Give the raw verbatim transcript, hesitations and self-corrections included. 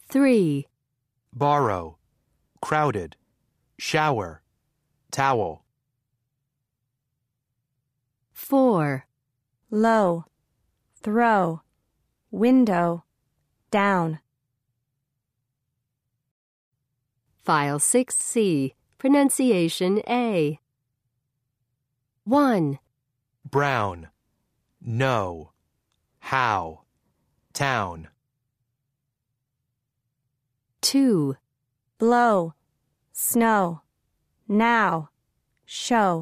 Three. Borrow, crowded, shower, towel. Four. Low, throw, window, down. File six C. Pronunciation A. One. Brown, no, how, town. Two. Blow, snow, now, show.